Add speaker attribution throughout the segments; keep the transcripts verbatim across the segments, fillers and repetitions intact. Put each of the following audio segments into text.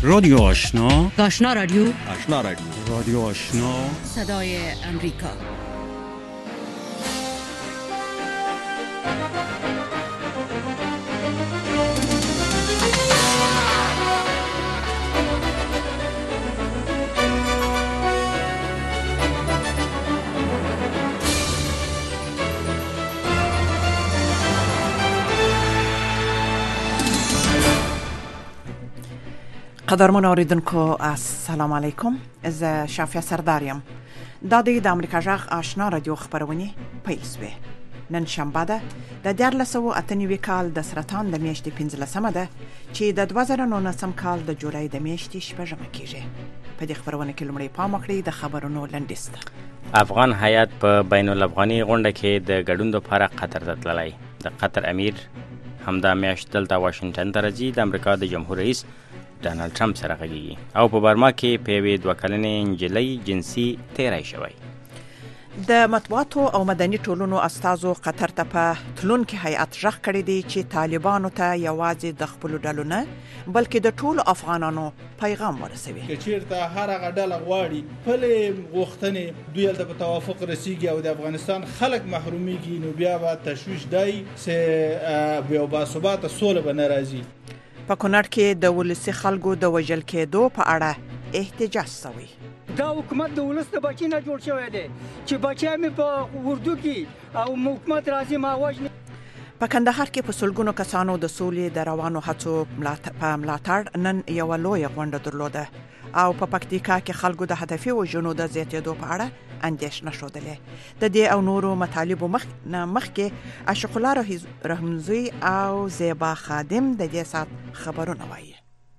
Speaker 1: رادیو آشنا،
Speaker 2: آشنا رادیو،
Speaker 3: آشنا رادیو،
Speaker 1: رادیو آشنا،
Speaker 2: صدای امریکا.
Speaker 4: قدرمن اوریدونکو السلام علیکم. زه شافیا سرداریم. دا د امریکا جغ آشنا رادیو خبرونه پیل شوه. نن شنبه ده د دیارلس سوه اته نوي کال د سرطان د میاشتې پنځلسمه ده چې د دوه زره نولسم کال د جولای د میاشتې شپږمه کېږي. په دې خبرونه کې لومړی پام وکړئ د خبرونو لنډیز ته.
Speaker 5: افغان هیات په بین الافغاني غونډه کې د ګډون لپاره قطر ته تللی. د قطر امیر همدا میاشت دلته واشنگټن ته راځي. د امریکا د جمهور رئیس ډانلډ ټرمپ سره غږیږي او په برما کې په یوې دوه کلنې نجلۍ جنسي تیری شوی.
Speaker 4: د مطبوعاتو او مدني ټولنو استازو قطر ته په تلونکي هیئت ژغ کړی دی چې طالبانو ته یوازې د خپلو ډلو نه بلکې د ټولو افغانانو پیغام ورسوي.
Speaker 6: که چیرته هر هغه ډله غواړي خپلې غوښتنې دوی هلته په توافق رسیږي او د افغانستان خلک محرومیږي، نو بیا به تشویش دی چې یو باثباته سوله به نه راځي.
Speaker 4: په کونړ کې د ولسي خلکو د وژل کېدو په اړه احتجاج شوی.
Speaker 7: دا حکومت د ولس د بچی نه جوړ شوی دی چې بچی مې په اردو کې او حکومت راځي ما وژني.
Speaker 4: په کندهار کې په سلګونو کسانو د سولې د روانو هڅو په ملاتړ نن یوه لویه غونډه درلوده او په پکتیکا کې خلکو د هدفي وژنو د زیاتېدو په اړه اندېښنه ښودلې. د دې او نورو مطالبو مخ نه مخکې عاشق الله رحمزی او زیبا خادم د دې سات خبرونه وایي.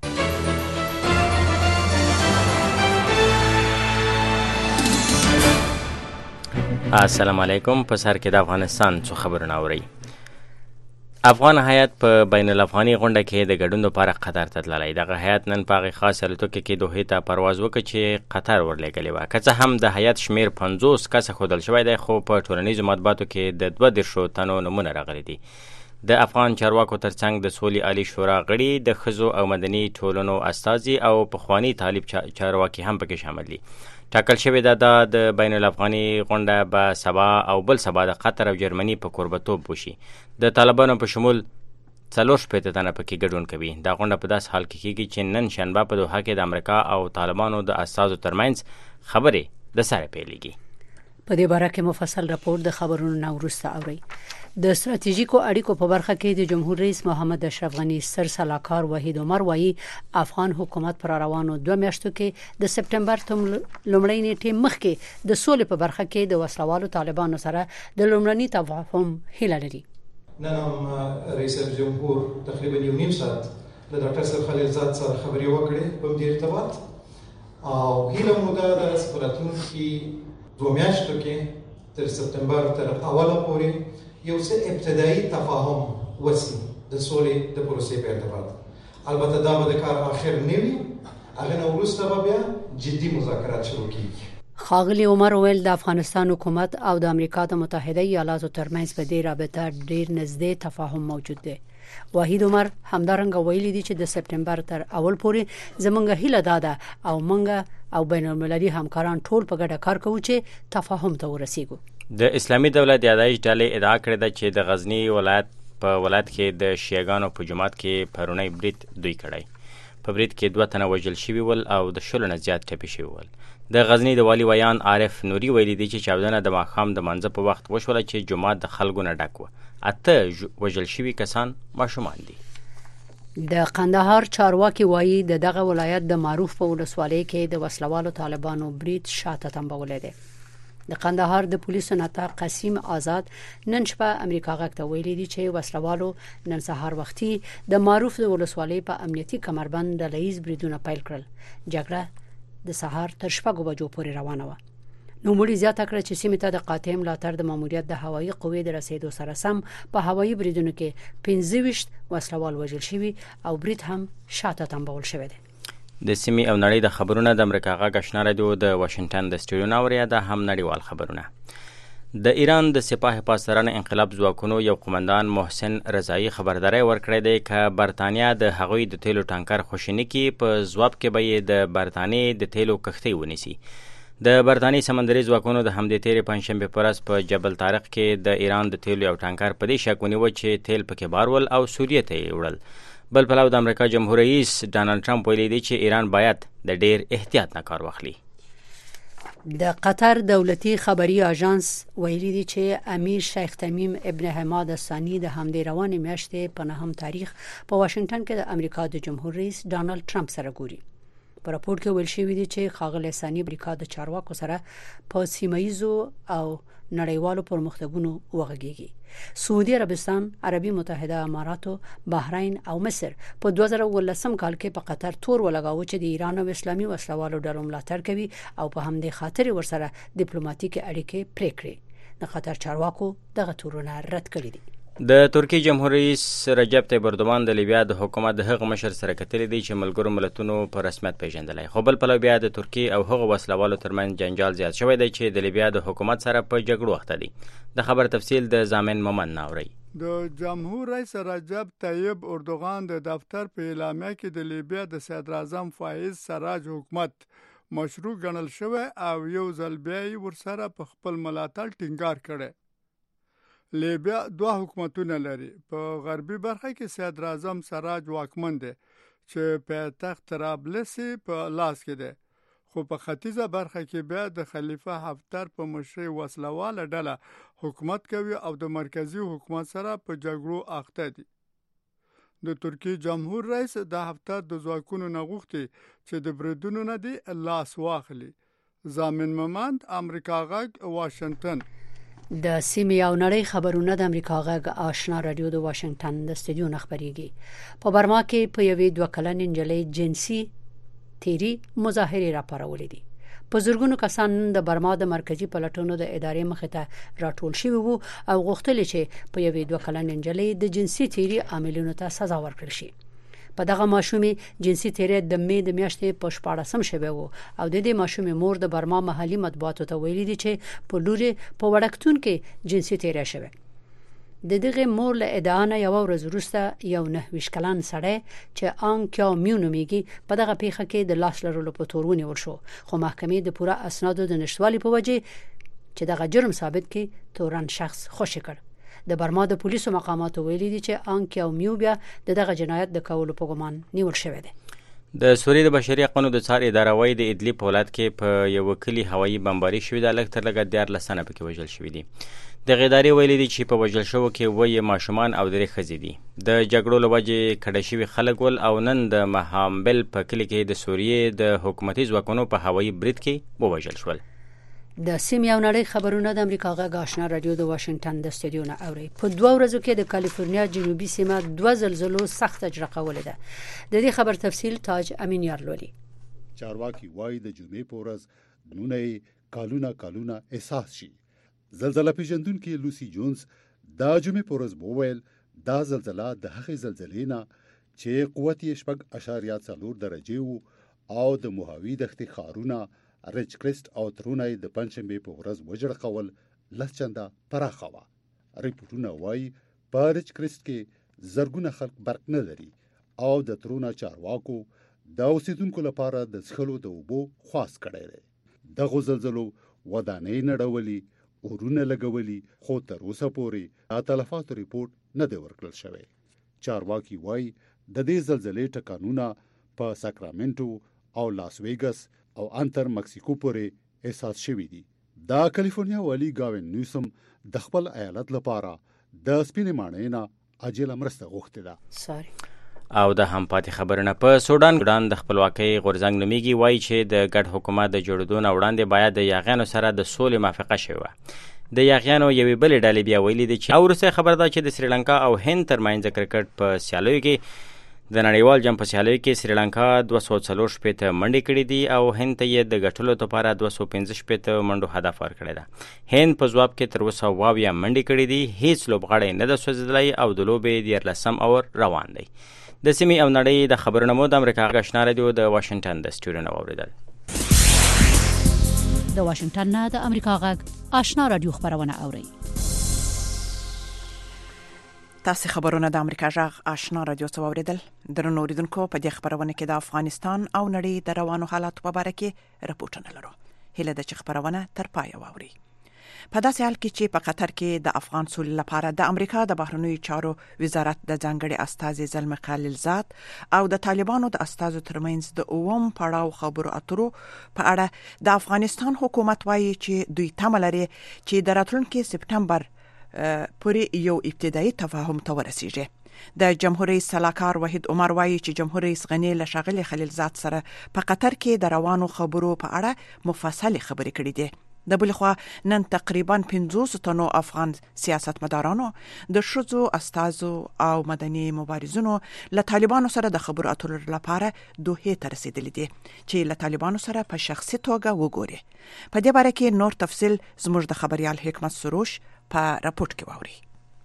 Speaker 5: السلام علیکم. په سر کې د افغانستان څو خبرونه اورئ. افغان هیات په بین الافغاني غونډه کې د ګډون لپاره قطر ته تللی. دغه هیات نن په هغې خاص الوتکه کې دوحې ته پرواز وکړ چې قطر ورلېږلې وه. که څه هم د هیات شمېر پنځوس کسه ښودل شوی دی، خو په ټولنیزو مطبوعاتو کې د دوه دېرشو تنو نومونه راغلي دي. د افغان چارواکو ترڅنګ د سولې عالي شورا غړي، د ښځو او مدني ټولنو استازي او پخواني طالب چارواکي هم پکې شامل دي. ټاکل شوې ده دا د بین الافغاني غونډه به سبا او بل سبا د قطر او جرمني په کوربتوب وشي. د طالبانو په شمول څلور شپېته تنه پکې ګډون کوي. دا غونډه په داسې حال کې کېږي چې نن شنبه په دوحه کې د امریکا او طالبانو د استازو ترمنځ خبرې د سره پیلېږي.
Speaker 2: په دې باره کې مفصل راپور د خبرونو نه وروسته اورئ. د ستراتیژیکو اړیکو په برخه کې د جمهور رئیس محمد اشرف غنی سر سلاکار وحید عمر وایي افغان حکومت پر روانو دوه میاشتو کې د سپټمبر تم لومړی نیټې مخکې د سولې په برخه کې د وسلوالو طالبانو سره د لومړني تفاهم هیله لري.
Speaker 8: نن هم رئیس جمهور تقریبا یو نیم ساعت له ډاکټر صاحب خلیلزاد سره خبرې وکړې په دې ارتباط او هیله مو ده د راتلونکي دوه میاشتو کې تر سپټمبر تر اوله پورې یو څه ابتدایي تفاهم وسی د سولې د پروسې په ارتباط. البته دا به د کار اخر نه وي، هغه نه وروسته به بیا جدي مذاکرات شروع کیږي.
Speaker 2: ښاغلي عمر ویل د افغانستان حکومت او د امریکا د متحده ایالاتو ترمنځ په دې رابطه ډیر نږدې تفاهم موجود دی. وحید عمر همدارنګه ویلي دي چې د سپټمبر تر اول پورې زمونږ هیله ده او مونږ او بین المللي همکاران ټول په ګډه کار کوو چې تفاهم ته ورسیږو.
Speaker 5: د اسلامي دولت یادایش ډلې ادعا کړې ده چې د غزنی ولایت په ولایت کې د شیعاګانو په جومات کې پرونی برید دوی کړی. په برید کې دوه تنه وژل شوي ول او د شلو نه زیات ټپي شوي ول. د غزنی د والي ویان عارف نوري ویلي دی چې چاودنه د ماښام د مانځه په وخت وشوله چې جومات د خلکو نه ډک و. اته وژل شوي کسان ماشومان دي.
Speaker 2: د قندهار چارواکي وایي د دغه ولایت د معروف په ولسوالۍ کې د وسلوالو طالبانو برید شاته تنبولی دی. د قندهار د پولیسو نطاق قسیم آزاد نن شپه امریکا غږ ته ویلي دي چې وسلوالو نن سهار وختي د معروف د ولسوالۍ په امنیتي کمربند ډله ییز بریدونه پیل کړل. جګړه د سهار تر شپږو بجو پورې روانه وه. نوموړي زیاته کړه چې سیمې ته د قاطع ملاتړ د ماموریت د هوایي قوې د رسیدو سره سم په هوایي بریدونو کې پنځه ویشت وسلوال وژل شوي او برید هم شاته تنبول شوی دی.
Speaker 5: د سیمې او نړۍ د خبرونه د امریکا غږ آشنا رادیو د واشنگټن د سټوډیو نه اوري. دا هم نړیوال خبرونه. د ایران د سپاه پاسداران انقلاب ځواکونو یو قومندان محسن رضایی خبرداری ورکړی دی که برتانیا د هغوی د تیلو ټانکر خوشینی کې په ځواب کې به یې د برتانیې د تیلو کښتۍ ونیسي. د برتانیې سمندري ځواکونو د همدې تیرې پنجشنبې په ورځ په جبل طارق کې د ایران د تیلو یو ټانکر په دې شک ونیوه چې تیل پکې بارول او سوریې ته یې وړل. بل پلو د امریکا جمهور رئیس ډانلډ ټرمپ ویلي دی چې ایران باید د ډیر احتیاط نه کار واخلي.
Speaker 2: د قطر دولتي خبري اژانس ویلي دی چې امیر شیخ تمیم ابن حماد الثانی د همدې روانې میاشتې په نهم تاریخ په واشنگټن کې د امریکا د جمهور رئیس ډانلډ ټرمپ سره ګوري. په راپور کې ویل شوی دی چې ښاغلی ثانی امریکا د چارواکو سره په سیمایزو او نړیوالو پرمختګونو وغږیږي. سعودي عربستان، عربي متحده اماراتو، بحرین او مصر په دوه زره ولسم کال کې په قطر تور ولګاوه چې د ایران او اسلامي وسلوالو ډلو ملاتړ کوي او په همدې خاطر ورسره ډیپلوماټیک اړیکې پرې کړې. د قطر چارواکو دغه تورونه رد کړي دي.
Speaker 5: د ترکیې جمهور رئیس رجب طیب اردوغان د لیبیا د حکومت د هغه مشر سره کتلې دی چې ملګرو ملتونو په رسمیت پیژندلی، خو بل پلو بیا د ترکیې او هغه وسلوالو ترمنځ جنجال زیات شوی دی چې د لیبیا د حکومت سره په جګړو اخته دي. د خبر تفصیل د زامن مومن ناوري.
Speaker 3: د جمهور رئیس رجب طیب اردوغان د دفتر په اعلامیه کې د لیبیا د صدر اعظم فایز سراج حکومت مشروع ګڼل شوی او یو ځل بیا یې ورسره په خپل ملاتړ ټینګار کړی. لیبیا دوه حکومتونه لري. په غربي برخه کې صدر اعظم سراج واکمن دی چې پایتخت طرابلس په لاس کې دی، خو په ختیځه برخه کې بیا د خلیفه حفتر په مشرۍ وسلواله ډله حکومت کوي او د مرکزی حکومت سره په جګړو اخته دي. د ترکیې جمهور رئیس د حفتر د ځواکونو نه غوښتي چې د بریدونو نه دی لاس واخلي. زامن ممند، امریکا غږ، واشنگټن.
Speaker 2: د سیمې او نړۍ خبرونه د امریکا غږ آشنا رادیو د واشنگټن د استودیو نه خبريږي. په برما کې په یوې دوه کلنې نجلۍ جنسي تیری مظاهرې راپارولې دي. په زرګونو کسان د برما د مرکزی پلټونو د ادارې مخې ته راټول شوي وو او غوښتل چې په یوې دوه کلنې نجلۍ د جنسي تیری عاملینو ته سزا ورکړل شي. په دغه ماشومې جنسي تیری د مې د میاشتې په شپاړسم شوی وو او د دې ماشومې مور د برما محلي مطبوعاتو ته ویلي دي چې په لوري په وړکتون کې جنسي تیری شوی. د دغه مور له ادعا نه یو ورځ وروسته یو نه ویشت کلن سړی چې آن کیا میو نومیږي په دغه پیښه کې د لاس لرلو په تور ونیول شو، خو محکمې د پوره اسنادو د نشټوالي په وجه چې دغه جرم ثابت کړي تورن شخص خوشی کړ. د برما د پولیسو مقاماتو ویلي دي چې آن کیا میو بیا دغه جنایت د کولو په ګمان نیول شوی دی.
Speaker 5: د سوریې د بشري حقوقو د څار اداره وايي د ادلیب په ولایت کې په یو کلی هوایي بمباري شوې ده، لږ تر لږه دیارلس تنه پکې وژل شوي دي. د ادارې ویلي دي چې په وژل شوو کې اووه ماشومان او درې ښځې دي. د جګړو له وجې کډه شوي خلک ول او نن د مهامبل په کلي کې د سوریې د حکومتي ځواکونو په هوایي برید کې ووژل شول.
Speaker 2: د سیمې او نړۍ خبرونه د امریکا غږ آشنا رادیو د واشنگټن د استودیو نه اوري. په دوه ورځو کې د کالیفورنیا جنوبي سیمه دوه زلزلو سخت اجرا کوله ده. د دې خبر تفصیل تاج امین یارلولي.
Speaker 9: چارواکي وایي د جمعې په ورځ نونه کالونه کالونه احساس شي. زلزلہ پیژندونکو لوسی جونز د جمعې په ورځ وویل دا زلزلہ د هغې زلزلې نه چې قوت یې شپږ اشاریه څلور درجې وو او د موهاوي دښتې ښارونه ریچ کرست او ترونای د پنځشنبې په ورځ وجړقول لس چنده پراخه وه. ریپورټونه وایي په ریچ کرست کې زرګونه خلک برق نه لري او د ترونا چارواکو د اوسیدونکو لپاره د څښلو د اوبو خواست کړی دی. دغو زلزلو ودانۍ نړولي، اورونه لګولي، خو تر اوسه پورې د تلفاتو ریپورټ نه دی ورکړل شوی. چارواکي وایي د دې زلزلې ټکانونه په ساکرامنټو او لاس ویګس او انتر مکسیکو پورې احساس شوی دي. د کالیفورنیا والی گاوین نیوسم د خپل ایالت لپاره د سپینې ماڼۍ نه عاجله مرسته غوښتې ده.
Speaker 2: ساري
Speaker 5: او د هم پاتې خبرونه په سودان ګډان د خپلواکۍ غورځنګ نومیږي وایي چې د ګډ حکومت د جوړېدو نه وړاندې باید د یاغیانو سره د سولې موافقه شوې وه. د یاغیانو یوې بلې ډلې بیا ویلي دي چې وروسته خبر ده چې د سریلانکا او هند ترمنځ کرکټ په سیالیو کې د نړیوال جام په سیالیو کې سریلانکا دوه سوه څلور شپېته منډې کړې دي او هند ته یې د ګټلو لپاره دوه سوه پنځه شپېته منډو هدف ورکړی ده. هند په ځواب کې تر اوسه اووه اویا منډې کړې دي، هیڅ لوبغاړی نه ده سوځېدلی او د لوبې دیارلسم اور روان دی. د سیمې او نړۍ د خبرونه مو د امریکا غږ آشنا رادیو د واشنګټن د سټوډیو نه واورېدل.
Speaker 2: د واشنگټن نه د امریکا غږ آشنا رادیو خبرونه اوري.
Speaker 4: تاسو خبرونه د امریکا غږ آشنا رادیو څخه اوریدل. درنو اوریدونکو په دې خبرونه کې د افغانستان او نړۍ د روانو حالات په اړه کې راپورټونه لرو. هله د چې خبرونه تر پای واوري. په داسې حال کې چې په قطر کې د افغان سولې لپاره د امریکا د بهرنیو چارو وزارت د ځانګړي استازي زلمي خلیلزاد او د طالبانو د استازو ترمنځ د اووم پړاو خبرو اترو په اړه د افغانستان حکومت وایي چې دوی تمه لري چې د راتلونکي سپټمبر پورې یو ابتدایي تفاهم ته ورسیږي. د جمهور رئیس سلاکار وحید عمر وایي چې جمهور رئیس غنی له ښاغلي خلیلزاد سره په قطر کې د روانو خبرو په اړه مفصل خبرې کړې دي. د بل خوا نن تقریبا پنځوس تنو افغان سیاستمدارانو د شذو استازو او مدني مبارزونو له طالبانو سره د خبرو اترو لپاره دوحه ته رسیدلي دي چې له طالبانو سره په شخصي توګه وګوري. په دې باره کې نور تفصيل زموږ د خبريال حکمت سروش په راپورټ کې واوري.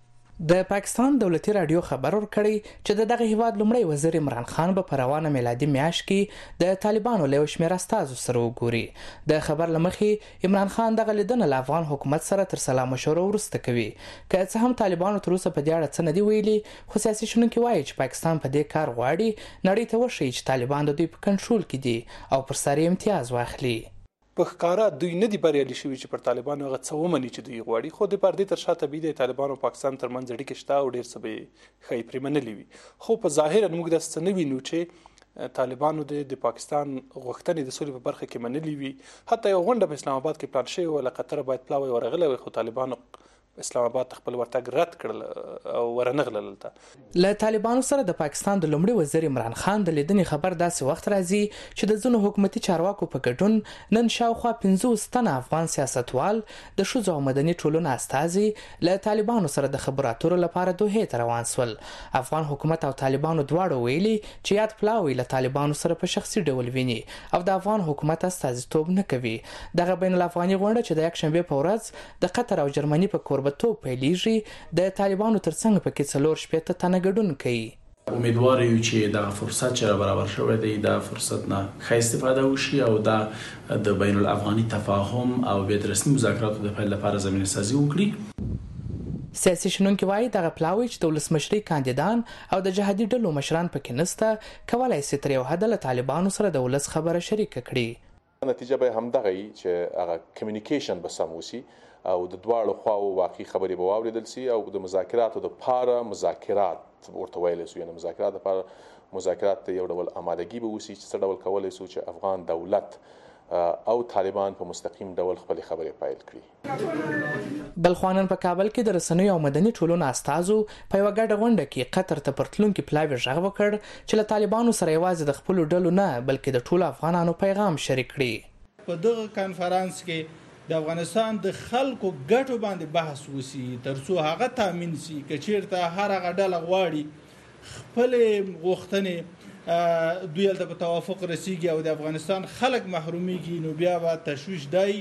Speaker 10: د پاکستان دولتي رادیو خبر ورکړی چې د دغه هیواد لومړی وزیر عمران خان به په روانه میلادي میاشت کې د طالبانو له شمېر استازو سره وګوري. د خبر لمخې عمران خان دغه لیدنه له افغان حکومت سره تر سلا مشوره وروسته کوي. که څه هم طالبانو تر اوسه په دې اړه څه نه دی ویلي، خو سیاسي شنونکي وایي چې پاکستان په دې کار غواړي نړۍ ته وښیي چې طالبان د دوی په کنټرول کې دي او پر سر امتیاز واخلي.
Speaker 11: په ښکارا دوی نه دی بریالي شوي چې پر طالبانو هغه څه ومني چې دوی غواړي، خو د پردې تر شا طبیعي د طالبانو او پاکستان ترمنځ اړیکې شته او ډېر څه به یې ښایي پرې منلي وي. خو په ظاهره موږ داسې څه نه وینو چې طالبانو د پاکستان غوښتنې د سولې په برخه کې منلي وي. حتی یو غونډه په اسلام آباد کې پلان شوې وه، له قطره باید پلاوی ورغلی وي، خو طالبانو اسلام آباد ته خپل ورتګ رد کړل او ورنغلل.
Speaker 10: له طالبانو سره د پاکستان د لومړي وزیر عمران خان د لیدنې خبر داسې وخت راځي چې د ځینو حکومتي چارواکو په ګډون نن شاوخوا پنځوس تنه افغان سیاستوال د ښځو او مدني ټولنو استازي له طالبانو سره د خبرو اترو لپاره دوحې ته روان سول. افغان حکومت او طالبانو دواړو ویلي چې یاد پلاوی له طالبانو سره په شخصي ډول ویني او د افغان حکومت استازیتوب نه کوي. دغه بین الافغاني غونډه چې د یکشنبې په ورځ د قطر او جرمني په کوربتوب پیلېږي د طالبانو ترڅنګ پکې څلور شپېته تنه ګډون کوي.
Speaker 12: امیدوار یو چې دا فرصت چې برابر شوی دی دا فرصت نه ښه استفاده وشي او دا د بین الافغاني تفاهم او بې رسمي مذاکراتو د پیل لپاره زمینه سازي وکړي.
Speaker 10: سیاسي شنونکي وایي دغه پلاوی چې د ولسمشرۍ کاندیدان او د جهادي ډلو مشران پکې نسته کولای شي تر یو حده له طالبانو سره د ولس خبره شریکه کړي.
Speaker 13: نتیجه به همدغه وي چې هغه کمیونیکیشن به سم وشي او د دواړو خواو واقعي خبرې به واوریدل شي او د مذاکراتو د پاره مذاکرات ورته ویل شي، یعنې مذاکرات لپاره مذاکرات ته یو ډول آمادګي به وشي چې څه ډول کولی شو چې افغان دولت او طالبان په مستقیم ډول خپل خبرې پیل کړي.
Speaker 10: بل خوانن په کابل کې د رسنیو او مدني ټولنو استازو په یو ګډه غونډه کې قطر ته پرتلونکي پلاوی غږ وکړ چې له طالبانو سره یوازې د خپل ډلو نه بلکې د ټولو افغانانو پیغام شریک کړي.
Speaker 6: په دغه کانفرنس کې د افغانستان د خلکو ګټو باندې بحث وسی ترڅو هغه تامین شي چې چیرته هر هغه ډله غواړي خپل غوښتنې دوی د توافق رسیږي او د افغانستان خلک محرومیږي، نو بیا به تشویش دی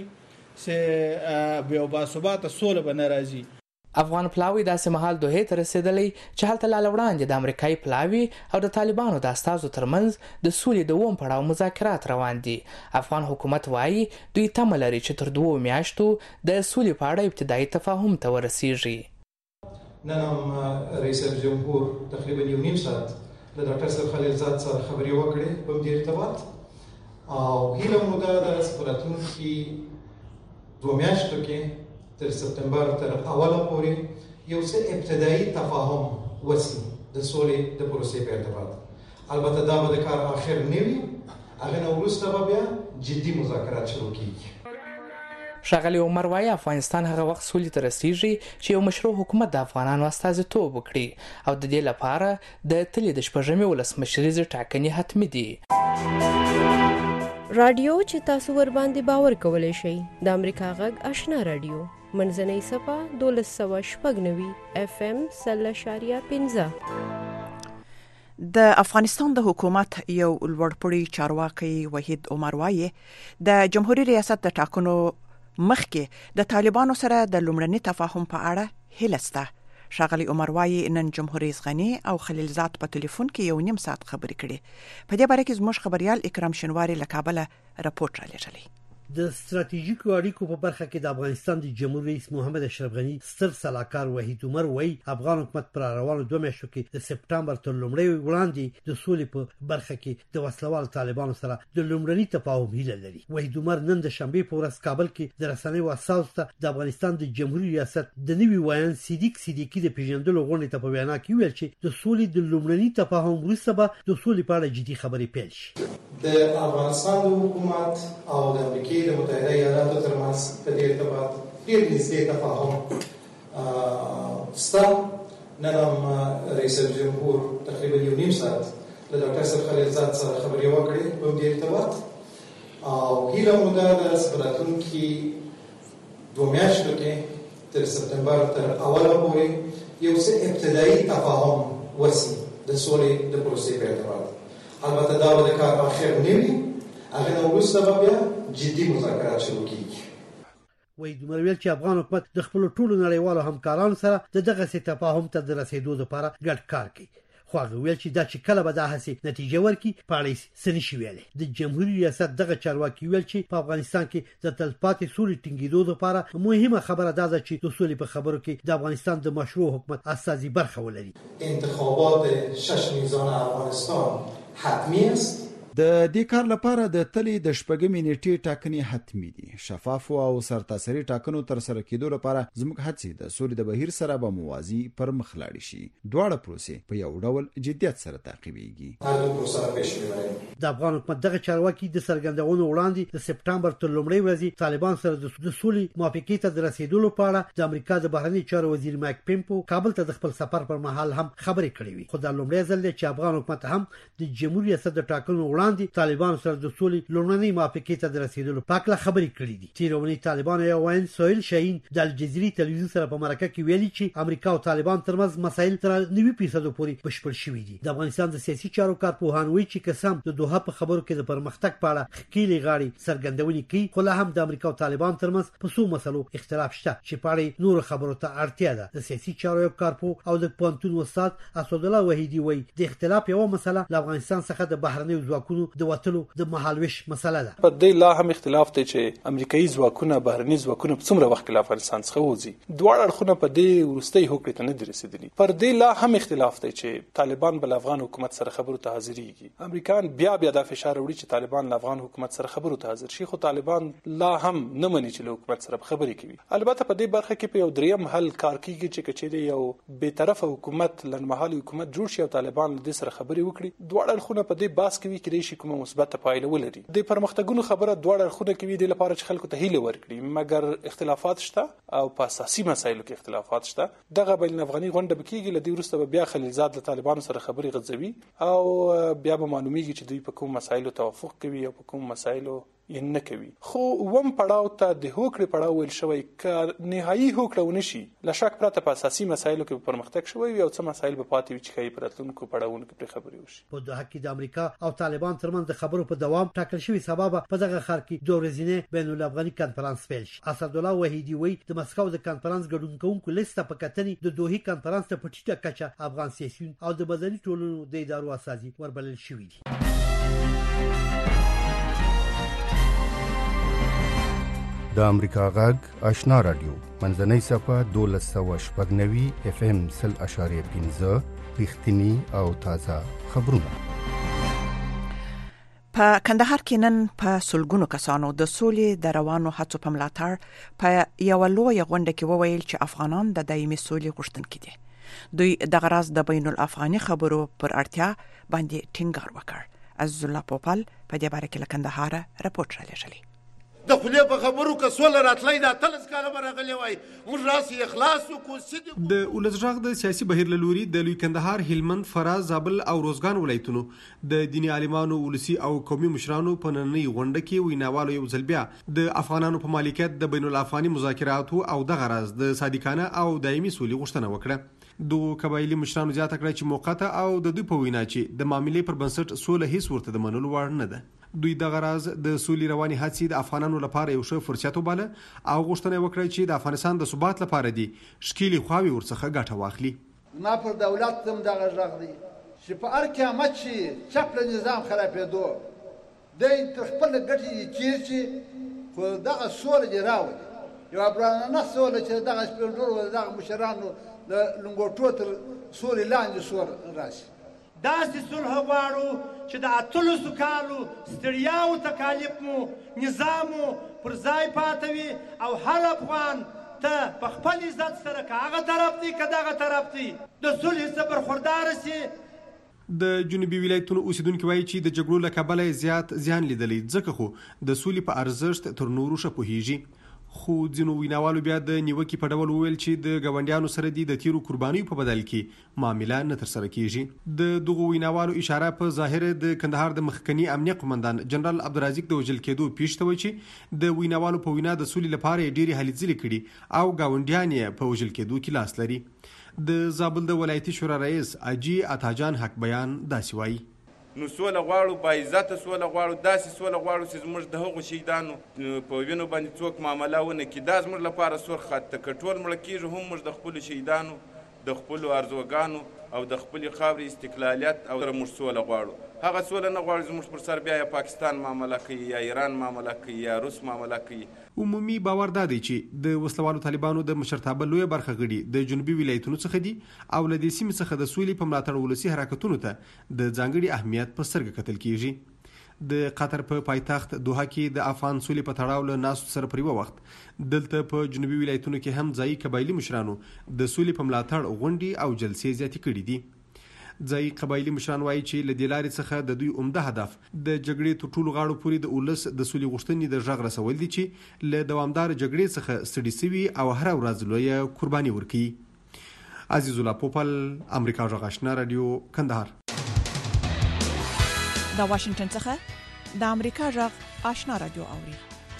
Speaker 6: چې بیا باثباته سوله به نه راځي.
Speaker 10: افغان پلاوی داسې مهال دوحې ته رسیدلی چې هلته لا وړاندې د امریکایي پلاوی او د طالبانو د استازو ترمنځ د سولې د اووم پړاو مذاکرات روان دي. افغان حکومت وایي دوی تمه لري چې تر دوو میاشتو د سولې په اړه ابتدایي تفاهم ته ورسیږي.
Speaker 8: نن هم رئیس جمهور تقریبا یو نیم ساعت له ډاکټر صاحب خلیلزاد سره خبرې وکړې په دې ارتباط او هیله مو ده د راتلونکي دوه میاشتو کې تر سپتمبر تر اوله پورې یو څه ابتدایي تفاهم وسی د سولې د پروسې په ارتباط. البته دا به د کار اخر نه وي، هغه نه وروسته به بیا جدي مذاکرات شروع کیږي.
Speaker 10: ښاغلی عمر وایي افغانستان هغه وخت سولې ته رسیږي چې یو مشروع حکومت د افغانانو استازیتوب وکړي او د دې لپاره د تلې د شپږمې ولسمشریزې ټاکنې حتمي دي.
Speaker 14: رادیو چې تاسو ور باندې باور کولای شئ د امریکا غږ آشنا رادیو منځنۍ صفه دولس سوه شپږ نوي اف ام سل اشاریه پنځه.
Speaker 4: د افغانستان د حکومت یو لوړپوړی چارواکي وحید عمر وایي د جمهوریت ریاست د ټاکنو مخکې د طالبانو سره د لومړني تفاهم په اړه هیله سته. ښاغلی عمر وایي نن جمهور رئیس غنی او خلیلزاد په ټلیفون کې یو نیم ساعت خبرې کړې. په دې باره کې زموږ خبريال اکرام شنواری له کابل راپورټ را لېږلی.
Speaker 15: د ستراتیژیکو اړیکو په برخه کې د افغانستان د جمهور رئیس محمد اشرف غنی ستر سلاکار وحید عمر وایي افغان حکومت پر روانو دوه میاشتو کې د سپټمبر تر لومړۍ وړاندې د سولې په برخه کې د وسلوال طالبانو سره د لومړني تفاهم هیله لري. وحید عمر نن د شنبه په ورځ کابل کې د رسنیو اساس ته د افغانستان د جمهوریت ریاست د نوي وایان صدیق صدیقی د پیژندلو غونډې ته په وینا کې ویل چې د سولې د لومړني تفاهم وروسته به د سولې په اړه جدي خبرې پیل شي.
Speaker 8: د افغانستان حکومت او د امریکا متحده ایالاتو ترمنځ په دې ارتباط ډېر نږدې تفاهم شته. نن هم رئیس جمهور تقریبا یو نیم ساعت له ډاکټر صاحب خلیلزاد سره خبرې وکړې په دې ارتباط او هیله مو ده د راتلونکي دوه میاشتو کې تر سپتمبر تر اوله پورې یو څه ابتدایي تفاهم وشي د سولې د پروسې په اعتبار. البته دا به د کار اخر نه وي، هغه نه وروسته به بیا جدي مذاکرات شروع کیږي.
Speaker 15: وحید عمر ویل چې افغان حکومت د خپل ټولو نړیوالو همکارانو سره د دغه تفاهم ته د رسیدو لپاره ګډ کار کوي. خو هغه ویل چې دا چې کله به دا هڅې نتیجه ورکړي په اړه یې څه نشي ویلی. د جمهوریت ریاست دغه چارواکي ویل چې په افغانستان کې د تلپاتې سولې ټینګېدو لپاره مهمه خبره دا ده چې د سولې په خبرو کې د افغانستان د مشروع حکومت اساسي برخه ولري.
Speaker 8: انتخابات شش میزان افغانستان حتمی است.
Speaker 16: د دې کار لپاره د تلې د شپږمې نیټې ټاکنې حتمی دي. شفاف او سرتاسري ټاکنو تر سره کېدو لپاره زموږ هڅې د سولې د بهیر سره به موازي پر مخ لاړې شي. دواړه پروسې په یو ډول جدیت سره تعقیبېږي.
Speaker 15: د افغان حکومت دغه چارواکي د څرګندونو وړاندې د سپټمبر تر لومړۍ ورځې طالبان سره د سولې موافقې ته د رسیدو لپاره د امریکا د بهرنی چارو وزیر مایک پمپو کابل ته د خپل سفر پر مهال هم خبرې کړې وي. خو دا لومړی ځل دی چې افغان حکومت هم د جمهوریت ریاست د ټاکنو وړاندې طالبان سره د سولې لومړنۍ موافقې ته د رسیدلو په اړه خبرې کړې دي. تیرونی طالبان یو وین سویل شاهین د الجزیري تلویزیون سره په مرکه کې ویلي چې امریکا او طالبان ترمنځ مسایل تر نوي فیصد پورې بشپړ شوي دي. د افغانستان د سیاسي چارو کارپوهان وایي چې قسم د دوحه په خبرو کې د پرمختګ په اړه خکېلې غاړي څرګندونې کوي، خو لا هم د امریکا او طالبان ترمنځ په څو مسلو اختلاف شته چې په اړه نور خبرو ته اړتیا ده. د سیاسي چارو کارپوه او د پوهنتون استاد اسدالله وحیدی وایي د اختلاف یو مسله له افغانستان څخه د بهرنیو ځواکونو د وټلو د مهالويش مسله ده.
Speaker 11: په دې لا هم اختلاف دی چې امریکایي ځواکونه بهرني ځواکونه په څومره وخت کې له افغانستان څخه وځي. دواړه اړخونه په دې وروستۍ هوکړې ته نه دي رسیدلي. پر دې لا هم اختلاف دی چې طالبان بل افغان حکومت سره خبرو ته حاضرېږي. امریکایان بیا بیا د فشار وړي چې طالبان له افغان حکومت سره خبرو ته حاضر شي، خو طالبان لا هم نه مني چې له حکومت سره خبرې کوي. البته په دې برخه کې په یو دریم حل کار کیږي چې کچېرې یو بې طرفه حکومت لنډمهالي حکومت جوړ شي او طالبان له دې سره خبرې وکړي. دواړه اړخونه په دې باس کوي کې شي کومه مثبت پایله ولري. د پرمختګونو خبره دواړه اړخونه کوي د لپاره چې خلکو ته هیله ورکړي، مګر اختلافات شته او په اساسي مسایلو کې اختلافات شته. دغه بین افغاني غونډه بکیږي، لدی وروسته بیا خلیلزاد له طالبانو سره خبرې غځوي او بیا به معلومیږي چې دوی په کوم مسایلو توافق کوي او په کوم مسایلو یې نه کوي. خو وم پړاو ته د هوکړې پړاو ویل شوی ک نهایي هوکړه ونشي، له شک پرته په اساسي مسایلو کې پرمختګ شوی او څه مسایل به پاتې وي چې ښایي په راتلونکو پړاوونو کې پرې خبرې وشي.
Speaker 15: په دوحه کې د امریکا او طالبان ترمنځ د خبرو په دوام ټاکل شوی سبب په دغه ښار کې دوه ورځې بین الافغاني کنفرانس پیل شي. اسدالله وحیدی وایي د مسکو د کنفرانس ګډونکو لیسته په کتنې د دوحه کنفرانس ته په ټیټه کچه افغان سیاسيون او د مدني ټولنو د ادارو اساسي وربلل شوی دي.
Speaker 17: د امریکا غږ آشنا رادیو منځنۍ صفه دولس سوه شپږ نوي اف ام سل اشاریه پنځه رښتینی او تازه خبرونه.
Speaker 4: په کندهار کې نن په سلګونو کسانو د سولې د روانو هڅو په ملاتړ په یو لویه غونډه کې وویل چې افغانان د دایمي سولې غوښتونکي دي. دوی دغه راز د بین الافغاني خبرو پر اړتیا باندې ټینګار وکړ. عزیز الله پوپل په دې باره کې له کندهار راپورټ رالیږلی.
Speaker 18: د خولې په خبرو که سوله راتلی دا اتلس کاله به راغلی وای، موږ راسې اخلاص وکړو.
Speaker 19: د ولس غږ د سیاسي بهیر له لوري د لوی کندهار، هلمند، فراه، زابل او روزګان ولایتونو د دیني عالمانو، ولسي او قومي مشرانو په نننۍ غونډه کې ویناوالو یو ځل بیا د افغانانو په مالکیت د بین الافغاني مذاکراتو او دغه راز د صادقانه او دایمي سولې غوښتنه وکړه. دغو قبایلي مشرانو زیاته کړه چې موقته او د دوی په وینا چې د معاملې پر بنسټ سوله هیڅ ورته د منلو وړ نه ده. دوی دغه راز د سولې رواني هڅې د افغانانو لپاره یو ښه فرصت وباله او غوښتنه وکړه چې د افغانستان د ثبات لپاره دي ښکېلې خواوې ورڅخه ګټه واخلي.
Speaker 20: ما پر دولت هم دغه غږ دی چې په هر قیامت چې چپ له نظام خرابېدو دی تر خپله ګټې یې چیرچي خو دغه سوله دې راولي یو عبرانه سوله چې دغه سپین ږیرو دغه مشرانو د لنګوټو تر سولې لاندې سوله راشي.
Speaker 21: داسې صلح غواړو چې د اتلسو کالو ستړیا او تکالیف مو نظام مو پر ځای پاتې وي او هر افغان ته په خپل عزت سره که هغه طرف دی که دغه طرف دی د صلح څخه برخورداره سي.
Speaker 19: د جنوبي ولایتونو اوسیدونکو وایي چې د جګړو له کبله زیات زیان لیدلی ځکه خو د سولې په ارزښت تر نورو ښه پوهیږي. خو ځینو ویناوالو بیا د نیوکې په ډول وویل چې د ګاونډیانو سره دي د تیرو قربانیو په بدل کې معامله نه ترسره کیږي. د دغو ویناوالو اشاره په ظاهر د کندهار د مخکنی امنیه قومندان جنرال عبدالرزاق د وژل کېدو پیښ ته وایي چې د ویناوالو په وینا د سولې لپاره ډېرې هلې ځلې کړي او ګاونډیان یې په وژل کېدو کې لاس لري. د زابل د ولایتي شورا رئیس اجي عطاجان حق بیان داسې وایي:
Speaker 22: نو سوله غواړو، با عزته سوله غواړو، داسې سوله غواړو چې زموږ د هغو شهیدانو په وینو باندې څوک معامله ونه کړي. دا زموږ لپاره سور خط ته که ټول مړه کېږو هم موږ د خپلو شهیدانو د خپلو ارزوګانو او د خپلې خاورې استقلالیت او موږ سوله غواړو. هغه سوله نه غواړو زموږ پر سر بیا یا پاکستان معامله کوي یا ایران معامله کوي یا روس معامله کوي.
Speaker 19: عمومي باور دا دی چې د وسلوالو طالبانو د مشرتابه لویه برخه غړي د جنوبي ولایتونو څخه دي او له دې سیمې څخه د سولې په ملاتړ ولسي حرکتونو ته د ځانګړي اهمیت په سترګه کتل کیږي. د قطر په پایتخت دوحه کې د افغان سولې په تړاو له ناستو سره پر یوه وخت دلته په جنوبي ولایتونو کې هم ځایي قبایلي مشرانو د سولې په ملاتړ غونډې او جلسې زیاتې کړي دي. ځایي قبایلي مشران وایي چې له دې لارې څخه د دوی عمده هدف د جګړې تر ټولو غاړو پورې د ولس د سولې غوښتنې د غږ رسول دي چې له دوامدار جګړې څخه ستړي سوي او هره ورځ لویه قرباني ورکوي. عزیز الله پوپل، امریکا غږ آشنا رادیو، کندهار.
Speaker 4: د واشنگټن څخه د امریکا غږ آشنا رادیو اوري.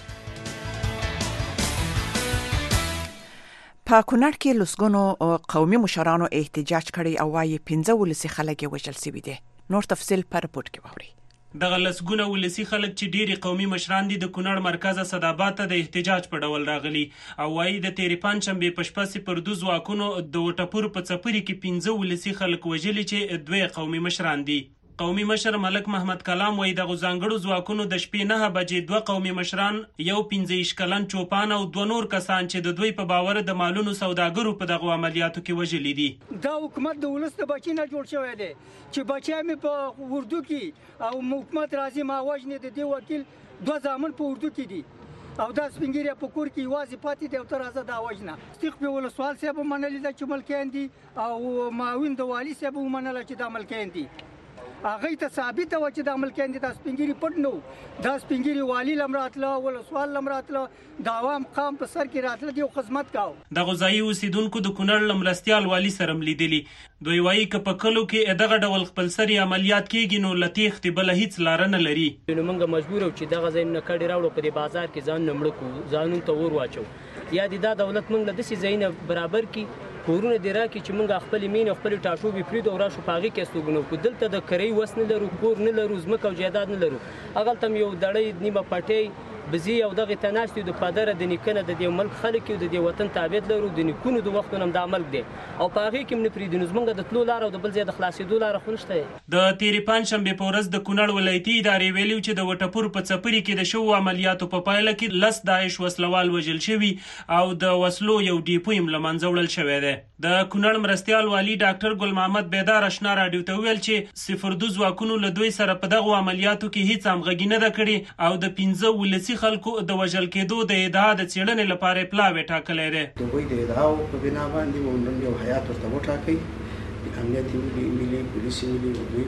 Speaker 4: په کونړ کې لسګونو قومي مشرانو احتجاج کړی او وايي پنځه ولسي خلک وژل شوي دي. نور تفصیل پر رپورت کې واوري.
Speaker 23: دغه لسګونه ولسي خلک چې ډېری قومي مشران دي د کونړ مرکز صداباد ته د احتجاج په ډول راغلي او وايي د تیرې پنجشنبې په شپه صفر دوه ځواکونو د وټپور په څپري کې پنځه ولسي خلک وژلي چې دوی قومي مشران دي. قومي مشر ملک محمد کلام وایي دغه ځانګړو ځواکونو د شپې نه بجې دوه قومي مشران، یو پنځه ویشت کلن چوپان او دوه نور کسان چې د دوی په باور د مالونو سوداګرو په دغه عملیاتو کې وژلي دي.
Speaker 7: دا حکومت د ولس د بچی نه جوړ شوی دی چې بچی مې په اردو کې او حکومت راځي ما وژنې د دې وکیل دوه ځامن په اردو کې دي او دا سپینګیری په کور کې یوازې پاتې دی او تر ازه دا وژنه. صدیق په ولسوال صاحب منلي ده چې ملکیان دي او معاون د والي صاحب منله چې دا ملکیان دي. هغه ته ثابت و چې د عمل کې د سپینګری پټ نو د سپینګری والی لمراتله ولسوال لمراتله د عوام قام په سر کې راتله دی خدمت کاو.
Speaker 23: د غزایی اوسیدونکو د کونړ لمرستیال والی سره ملیدلی دوی وایي ک په کلو کې دغه ډول خپل سری عملیات کیږي نو لتیخ تی بل هیڅ لار نه لري.
Speaker 24: نو موږ مجبور یو چې دغه ځین نه کډی راوړو په بازار کې ځان نمړ کو ځانون ته ور واچو یا د دولت موږ د دې زینه برابر کی کورونه دی را کې چې موږ خپل مين خپل ټاټو به پریدو او را شو پاغي کې استوګنو کو دلته د کری وس نه لرو کور نه لرو زمکه او جیداد نه لرو. اغل تم یو دړې نیمه پټي بزی او دغه تناستي د پادر د نیکنه د دې ملک خلک او د دې وطن تابع لرو د نیکونو د وختونو د عمل دی او پاغي کې من پریدو زمونږ د تلو لار او د بل ځای د خلاصېدو لار خونشته.
Speaker 23: د تیرې پنجشنبې په ورځ د کونړ ولایتي ادارې ویلو چې د وټپور په څپري کې د شو عملیاتو په پایله کې لس داعش وسلوال وژل شوي او د وسلو یو ډیپو یې له منځه وړل شوی دی. د کونړ مرستیال والی ډاکټر ګل محمد بیدار آشنا راډیو ته ویل چې صفر دوه ځواکونو له دوی سره په دغه عملیاتو کې هیڅ همغږي نه ده کړې او د پنځه ولسي خلکو د وژل کېدو د ادعا د څېړنې لپاره پلاوی ټاکلی دی.
Speaker 25: د دوی د ادعاو په بنا باندې موږ یو هیات ورته وټاکئ د امنیتي ملي پولیسي ملي او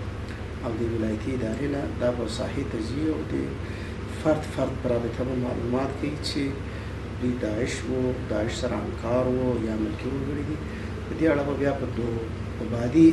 Speaker 25: او د ولایتي ادارې نه دا په ساحې ته ځي او د فرد فرد پر رابطه معلومات کوي چې دوی داعش وو داعش سره همکار وو یا ملکي وګړي دي. په دې اړه بیا په دو په بعدي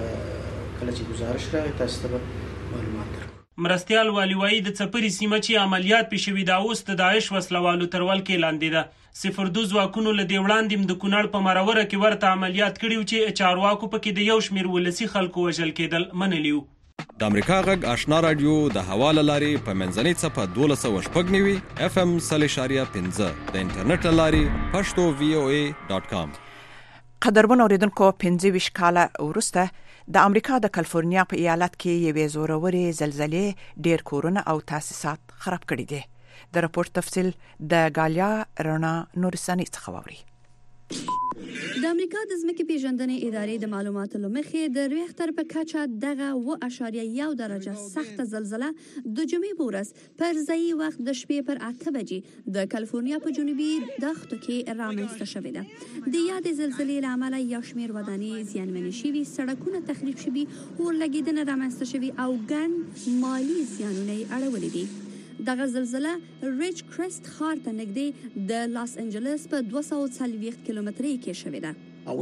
Speaker 25: کله چې گزارش راغی تاسو ته معلومات درکړو.
Speaker 23: مرستیال والی وایي د څپري سیمه چې عملیات پې شوي دا اوس د داعش وسلوالو تر ولکې لاندې ده. صفر دوه ځواکونو له دې وړاندې د کونړ په مروره کې ورته عملیات کړي و چې چارواکو پکې د یو شمېر ولسي خلکو وژل کېدل منلي وو.
Speaker 26: د امریکا غږ آشنا رادیو د هوا له لارې په منځنۍ څپه دولس سوه شپږ نوي اف ام سل اشاریه پنځه د انټرنیټ له لارې پښتو وی او ای ډاټ کام.
Speaker 4: قدرمن اوریدونکو پنځه ویشت کاله وروسته د امریکا د کالیفورنیا په ایالت کې یوې زورورې زلزلې ډېر کورونه او تاسیسات خراب کړي دي. د راپور تفصیل د غالیا رڼا نورستاني څخه واوري.
Speaker 1: د امریکا د ځمکې پیژندنې ادارې د معلوماتو له مخې د ریختر په کچه دغه اوه اعشاریه یو درجه سخته زلزله د جمعې په ورځ پر ځایي وخت د شپې پر اته بجې د کالیفورنیا په جنوبي دښتو کې رامنځته شوې ده. د یادې زلزلې له امله یو شمېر ودانۍ زیانمنې شوي، سړکونه تخریب شوي، اورلګېدنه رامنځته شوي او ګڼ مالي زیانونه یې اړولي دي. دغه زلزله ریچ کرست ښار ته نږدې د لاس انجلس په دوه سوه څلوېښت کیلومترۍ کې شوې ده.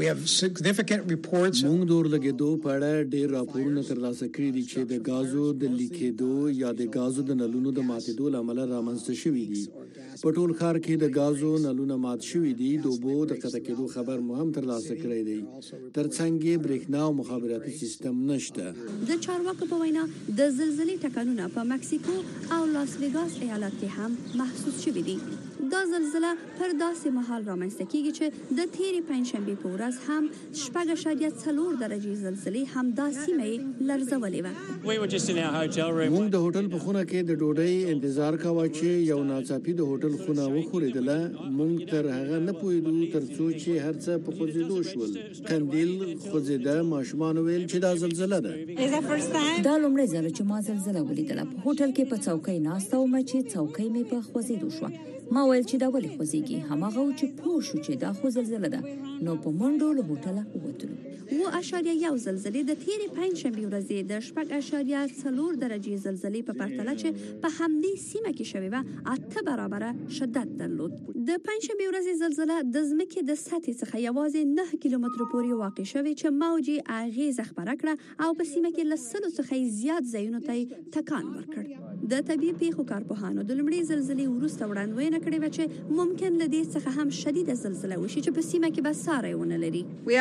Speaker 2: موږ د اورلګېدو په اړه ډېر راپورونه ترلاسه کړي دي چې د غازو د لیکېدو یا د غازو د نلونو د ماتېدو له امله رامنځته شوي دي. په ټول ښار کې د غازو نلونه مات شوي دي. د اوبو د قطع کېدو خبر مو هم ترلاسه کړی دی. ترڅنګ یې برېښنا او مخابراتي سیستم نشته.
Speaker 1: د چارواکو په وینا د زلزلې ټکانونه په مکسیکو او لاس ویګاس ایالت کې هم محسوس شوي دي. دا زلزله پر داسې مهال رامنځته کیږي چې د تیرې پنجشنبې په ورځ هم شپږ اعشاریه څلور درجې زلزلې همدا سیمه یې لړزولې وه.
Speaker 2: موږ د هوټل په خونه کې د ډوډۍ انتظار کاوه چې یو ناڅاپي د هوټل خونه وښورېدله. موږ تر هغه نه پوهېدو تر څو چې هر څه په خوځېدو شول. قندیل خوځېده. ماشومانو ویل چې دا زلزله ده.
Speaker 3: دا لومړی ځل چې ما زلزله ولیدله. په هوټل کې په څوکۍ ناسته وم چې څوکۍ مې په خوځېدو شوه. ما ویل چې دا ولې خوځېږي. هماغه و چې پوه شو چې دا خو زلزله ده. نو په منډو له هوټله ووتلو.
Speaker 1: اوه اعشاریه یو زلزلې د تیرې پنجشنبې ورځې د شپږ اعشاریه څلور درجې زلزلې په پرتله چې په همدې سیمه کې شوې وه اته برابره شدت درلود. د پنجشنبې ورځې زلزله د ځمکې د سطحې څخه یوازې نه کیلومترو پورې واقع شوې چې موج یې اغېزه خپره کړه او په سیمه کې له سلو څخه زیات ځایونو ته تکان ورکړ. د طبیعي پیښو کارپوهانو د لومړۍ زلزلې وروسته وړاندوینه کړې وه چې ممکن له دې څخه هم شدیده زلزله وشي چې په سیمه کې به ساری ونه لري.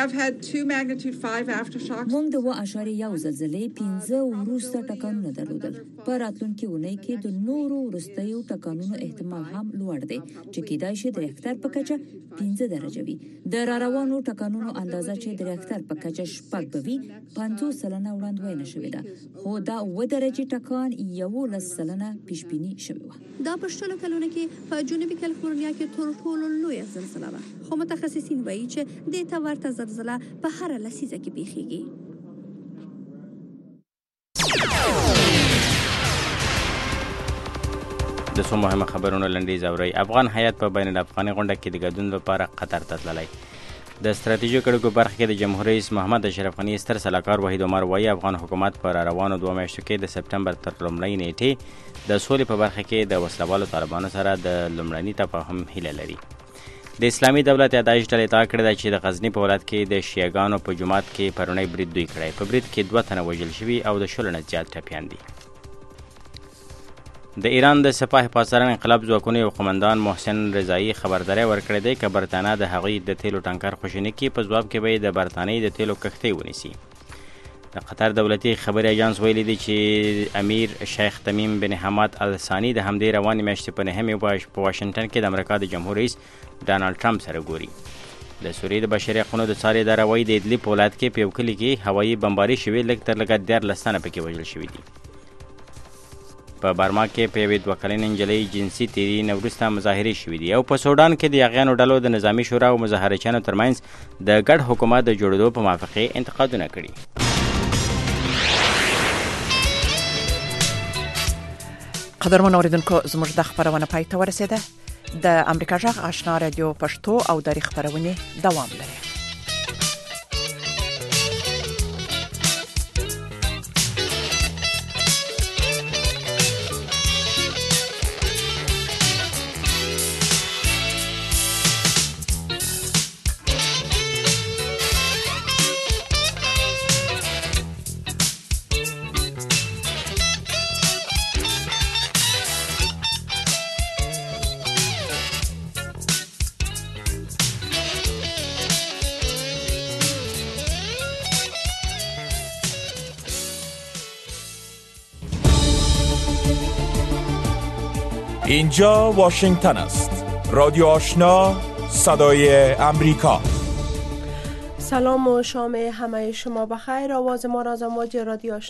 Speaker 3: موږ د اوه اعشاریه یو زلزلې پنځه وروسته ټکانونه درلودل. په راتلونکې اونۍ کې د نورو وروستیو ټکانونو احتمال هم لوړ دی چې کېدای شي د ریختر په کچه پنځه درجه وي. د را روانو ټکانونو اندازه چې د ریختر په کچه شپږ به وي پنځوس سلنه وړاندوینه شوې ده، خو دا اوه درجې ټکان یولس سلنه پیشبیني شوې وه.
Speaker 1: دا په شلو کلونو کې په جنوبي کالیفورنیا کې تر ټولو لویه زلزله وه، خو متخصصین وایي چې دې ته ورته زلزله په هره لسیزه کې پیښیږي.
Speaker 5: د څو مهمه خبرونو لنډیز اورئ. افغان هیات په بین الافغاني غونډه کې د ګډون لپاره قطر ته تللی. د ستراتیژیکو اړیکو برخه کې د جمهور رئیس محمد اشرف غني ستر سلاکار وحید عمر وایي افغان حکومت په را روانو دوه میاشتو کې د سپټمبر تر لومړۍ نیټې د سولې په برخه کې د وسلوالو طالبانو سره د لومړني تفاهم هیله لري. د اسلامي دولت یادایش ډلې ادعا کړې ده چې د غزني په ولایت کې د شیعګانو په جومات کې پرونی برید دوی کړی. په برید کې دوه تنه وژل شوي او د شلو نه زیات ټپیان دي. د ایران د سپاه حفاظتاران انقلاب ځواکونو یو قومندان محسن رضایی خبرداری ورکړی دی که برټانیه د هغوی د تیلو ټانکر خوشینه کړي په ځواب کې به یې د برټانیې د تیلو کښتۍ ونیسي. د قطر دولتي خبري اژانس ویلي دی چې امیر شیخ تمیم بن حماد الثاني د همدې روانې میاشتې په نهمې په واشنګټن کې د امریکا د جمهور رئیس ډانلډ ټرمپ سره ګوري. د سوریې د بشري حقونو د څارې ادارې د ادلب په ولایت کې په یو کلي کې هوایي بمباري شوې، لږ تر لږه دیارلس تنه پکې وژل شوي دي. په برما کې په یوې دوه کلنې نجلۍ جنسي تیري نه وروسته مظاهرې شوي دي. او په سودان کې د یاغیانو ډلو د نظامي شورا او مظاهرچیانو ترمنځ د ګډ حکومت د جوړېدو په موافقې انتقادونه کړي.
Speaker 4: قدرمن اوریدونکو زموږ د خبرونه پای ته ورسېده. د امریکا جغ آشنا رادیو پښتو او د خبرونه دوام لري.
Speaker 9: اینجا واشنگتن است. رادیو آشنا، صدای امریکا.
Speaker 12: سلام و شام همه شما بخیر. آواز ما را از امواج رادیو آشنا